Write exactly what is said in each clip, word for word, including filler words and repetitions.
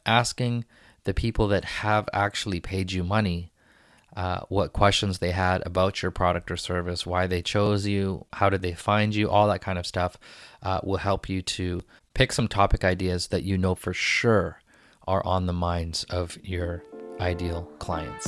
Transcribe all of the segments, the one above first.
asking the people that have actually paid you money uh, what questions they had about your product or service, why they chose you, how did they find you, all that kind of stuff uh, will help you to pick some topic ideas that you know for sure are on the minds of your ideal clients.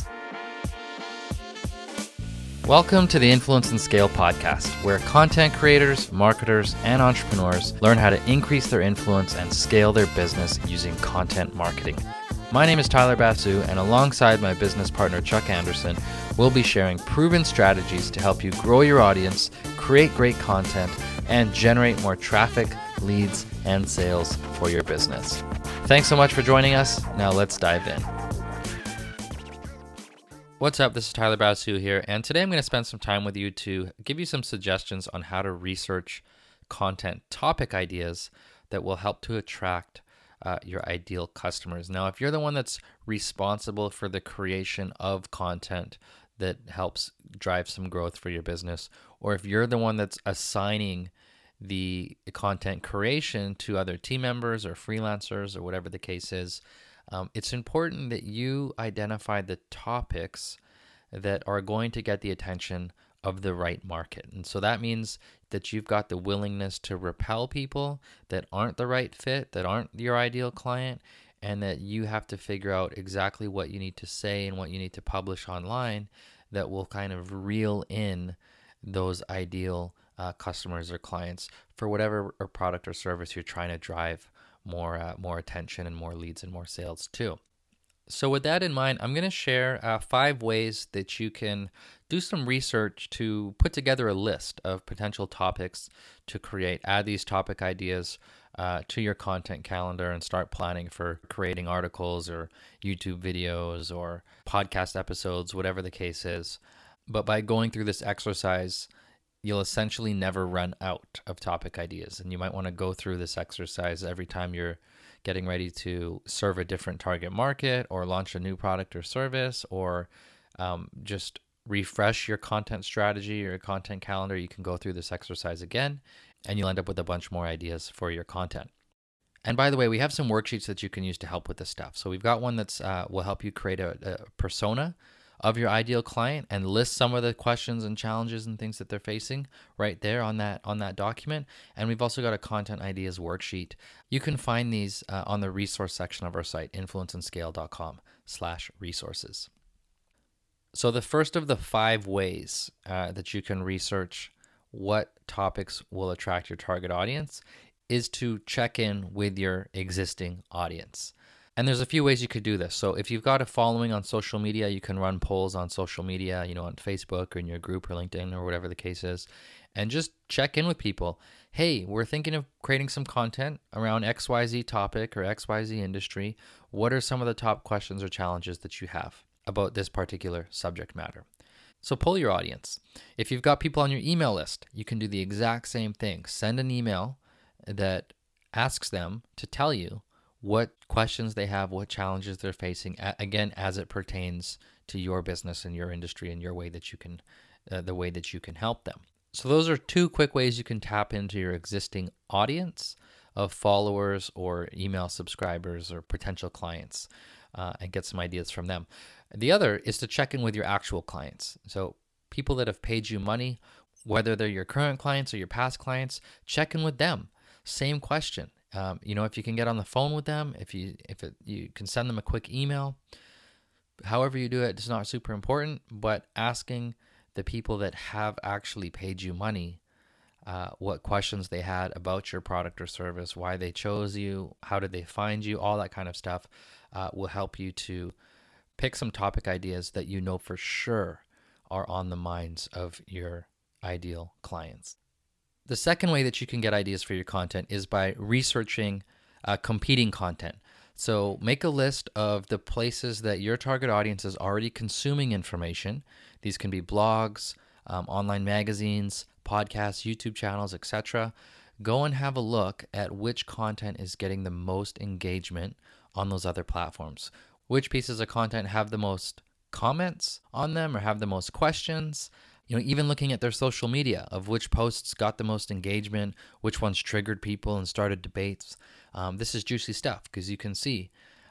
Welcome to the Influence and Scale podcast, where content creators, marketers, and entrepreneurs learn how to increase their influence and scale their business using content marketing. My name is Tyler Basu, and alongside my business partner Chuck Anderson, we'll be sharing proven strategies to help you grow your audience, create great content, and generate more traffic, leads, and sales for your business. Thanks so much for joining us. Now let's dive in. What's up? This is Tyler Basu here, and today I'm going to spend some time with you to give you some suggestions on how to research content topic ideas that will help to attract uh, your ideal customers. Now, if you're the one that's responsible for the creation of content that helps drive some growth for your business, or if you're the one that's assigning the content creation to other team members or freelancers or whatever the case is, Um, it's important that you identify the topics that are going to get the attention of the right market. And so that means that you've got the willingness to repel people that aren't the right fit, that aren't your ideal client, and that you have to figure out exactly what you need to say and what you need to publish online that will kind of reel in those ideal uh, customers or clients for whatever or product or service you're trying to drive more uh, more attention and more leads and more sales too. So with that in mind, I'm going to share uh, five ways that you can do some research to put together a list of potential topics to create. Add these topic ideas uh, to your content calendar and start planning for creating articles or YouTube videos or podcast episodes, whatever the case is. But by going through this exercise, you'll essentially never run out of topic ideas. And you might want to go through this exercise every time you're getting ready to serve a different target market or launch a new product or service, or um, just refresh your content strategy or your content calendar. You can go through this exercise again, and you'll end up with a bunch more ideas for your content. And by the way, we have some worksheets that you can use to help with this stuff. So we've got one that's uh, will help you create a, a persona of your ideal client and list some of the questions and challenges and things that they're facing right there on that on that document. And we've also got a content ideas worksheet. You can find these uh, on the resource section of our site, influenceandscale.com slash resources. So the first of the five ways uh, that you can research what topics will attract your target audience is to check in with your existing audience. And there's a few ways you could do this. So if you've got a following on social media, you can run polls on social media, you know, on Facebook or in your group or LinkedIn or whatever the case is, and just check in with people. Hey, we're thinking of creating some content around X Y Z topic or X Y Z industry. What are some of the top questions or challenges that you have about this particular subject matter? So poll your audience. If you've got people on your email list, you can do the exact same thing. Send an email that asks them to tell you what questions they have, what challenges they're facing, again, as it pertains to your business and your industry and your way that you can, uh, the way that you can help them. So those are two quick ways you can tap into your existing audience of followers or email subscribers or potential clients uh, and get some ideas from them. The other is to check in with your actual clients. So people that have paid you money, whether they're your current clients or your past clients, check in with them. Same question. Um, you know, if you can get on the phone with them, if you if it, you can send them a quick email, however you do it, it's not super important, but asking the people that have actually paid you money uh, what questions they had about your product or service, why they chose you, how did they find you, all that kind of stuff uh, will help you to pick some topic ideas that you know for sure are on the minds of your ideal clients. The second way that you can get ideas for your content is by researching uh, competing content. So make a list of the places that your target audience is already consuming information. These can be blogs, um, online magazines, podcasts, YouTube channels, et cetera. Go and have a look at which content is getting the most engagement on those other platforms. Which pieces of content have the most comments on them or have the most questions? You know, even looking at their social media of which posts got the most engagement, which ones triggered people and started debates. Um, this is juicy stuff because you can see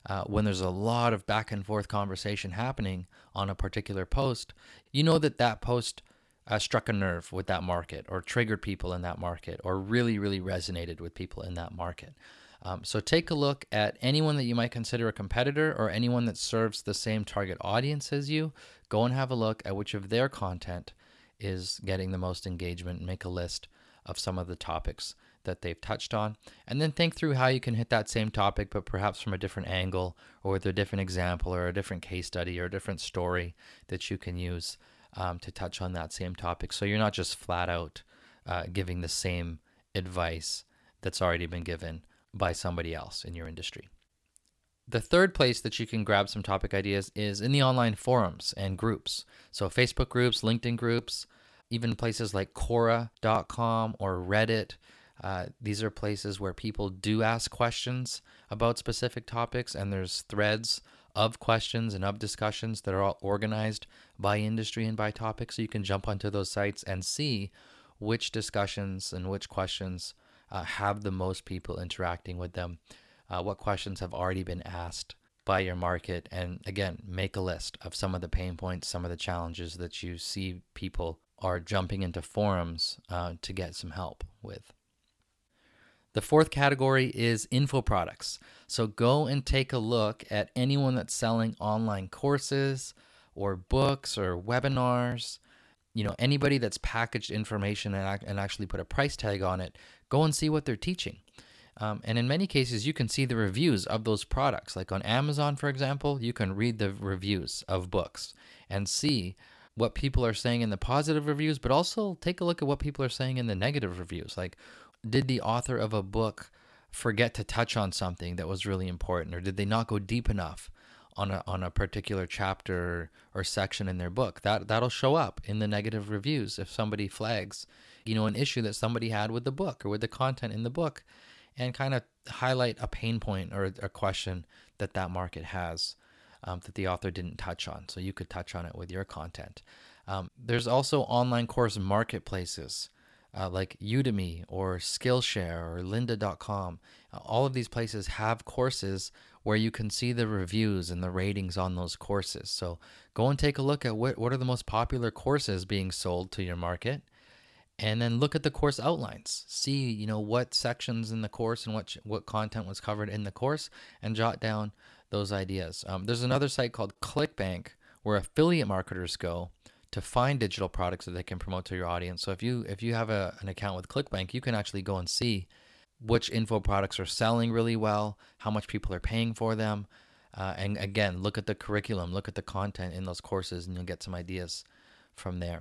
uh, when there's a lot of back and forth conversation happening on a particular post, you know that that post uh, struck a nerve with that market, or triggered people in that market, or really, really resonated with people in that market. Um, so take a look at anyone that you might consider a competitor, or anyone that serves the same target audience as you. Go and have a look at which of their content is getting the most engagement, and make a list of some of the topics that they've touched on. And then think through how you can hit that same topic, but perhaps from a different angle, or with a different example, or a different case study, or a different story that you can use um, to touch on that same topic. So you're not just flat out uh, giving the same advice that's already been given by somebody else in your industry. The third place that you can grab some topic ideas is in the online forums and groups. So Facebook groups, LinkedIn groups, even places like Quora dot com or Reddit. Uh, these are places where people do ask questions about specific topics, and there's threads of questions and of discussions that are all organized by industry and by topic. So you can jump onto those sites and see which discussions and which questions uh, have the most people interacting with them. Uh, what questions have already been asked by your market, and again, make a list of some of the pain points, some of the challenges that you see people are jumping into forums uh, to get some help with. The fourth category is info products. So go and take a look at anyone that's selling online courses or books or webinars. You know, anybody that's packaged information and, and actually put a price tag on it. Go and see what they're teaching. Um, and in many cases, you can see the reviews of those products. Like on Amazon, for example, you can read the reviews of books and see what people are saying in the positive reviews, but also take a look at what people are saying in the negative reviews. Like, did the author of a book forget to touch on something that was really important, or did they not go deep enough on a on a particular chapter or section in their book? That that'll show up in the negative reviews if somebody flags, you know, an issue that somebody had with the book or with the content in the book, and kind of highlight a pain point or a question that that market has um, that the author didn't touch on. So you could touch on it with your content. Um, there's also online course marketplaces uh, like Udemy or Skillshare or lynda dot com. Uh, all of these places have courses where you can see the reviews and the ratings on those courses. So go and take a look at what, what are the most popular courses being sold to your market. And then look at the course outlines. See, you know, what sections in the course and what what content was covered in the course, and jot down those ideas. Um, there's another site called ClickBank where affiliate marketers go to find digital products that they can promote to your audience. So if you if you have a, an account with ClickBank, you can actually go and see which info products are selling really well, how much people are paying for them, uh, and again, look at the curriculum, look at the content in those courses, and you'll get some ideas from there.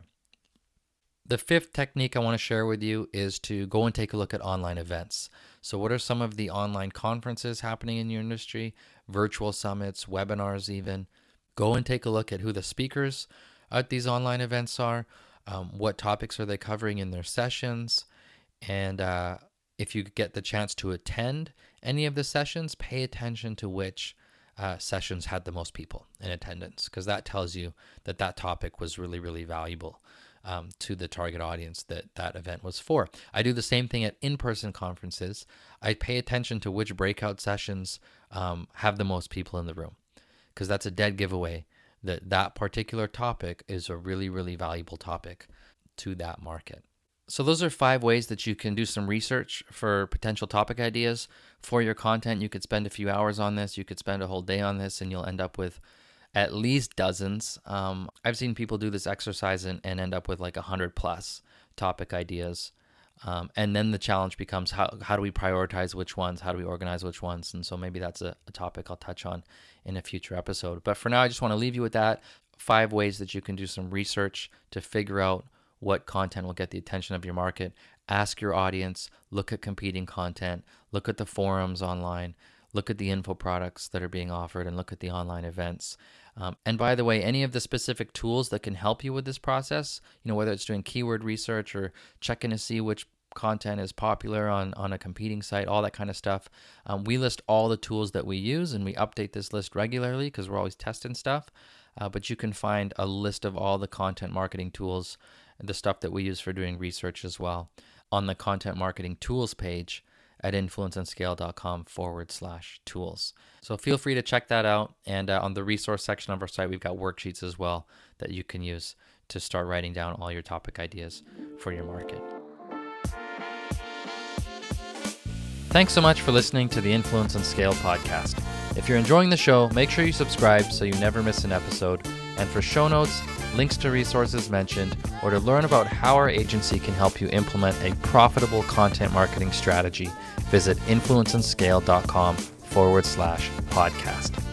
The fifth technique I want to share with you is to go and take a look at online events. So what are some of the online conferences happening in your industry, virtual summits, webinars even? Go and take a look at who the speakers at these online events are, um, what topics are they covering in their sessions, and uh, if you get the chance to attend any of the sessions, pay attention to which uh, sessions had the most people in attendance, because that tells you that that topic was really, really valuable Um, to the target audience that that event was for. I do the same thing at in-person conferences. I pay attention to which breakout sessions um, have the most people in the room, because that's a dead giveaway that that particular topic is a really, really valuable topic to that market. So those are five ways that you can do some research for potential topic ideas for your content. You could spend a few hours on this. You could spend a whole day on this, and you'll end up with at least dozens. Um, I've seen people do this exercise and, and end up with like a hundred plus topic ideas. Um, and then the challenge becomes how how do we prioritize which ones? How do we organize which ones? And so maybe that's a, a topic I'll touch on in a future episode. But for now, I just want to leave you with that. Five ways that you can do some research to figure out what content will get the attention of your market. Ask your audience, look at competing content, look at the forums online, look at the info products that are being offered, and look at the online events. Um, and by the way, any of the specific tools that can help you with this process, you know, whether it's doing keyword research or checking to see which content is popular on, on a competing site, all that kind of stuff, um, we list all the tools that we use, and we update this list regularly because we're always testing stuff. Uh, but you can find a list of all the content marketing tools, the stuff that we use for doing research as well, on the content marketing tools page at influenceandscale.com forward slash tools. So feel free to check that out. And uh, on the resource section of our site, we've got worksheets as well that you can use to start writing down all your topic ideas for your market. Thanks so much for listening to the Influence and Scale podcast. If you're enjoying the show, make sure you subscribe so you never miss an episode. And for show notes, links to resources mentioned, or to learn about how our agency can help you implement a profitable content marketing strategy, visit influenceandscale.com forward slash podcast.